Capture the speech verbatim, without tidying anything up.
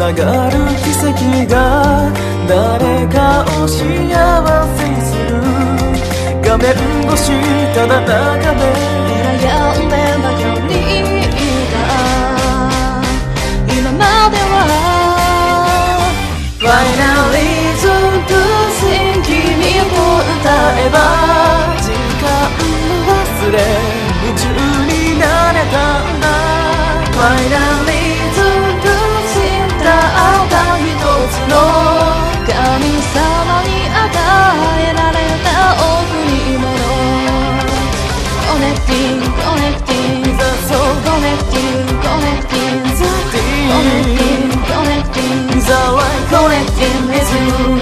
がる奇跡が誰かを幸せにする。画面越しただ中で悩んでばかりだ今までは。 Finally to do sing 君と歌えば時間忘れ夢中になれたんだ。 Finally to do sing たった一つの神様に与えられた贈り物 Connecting, connecting, The soul connecting, connecting, The deep connecting, connecting, The light connecting with you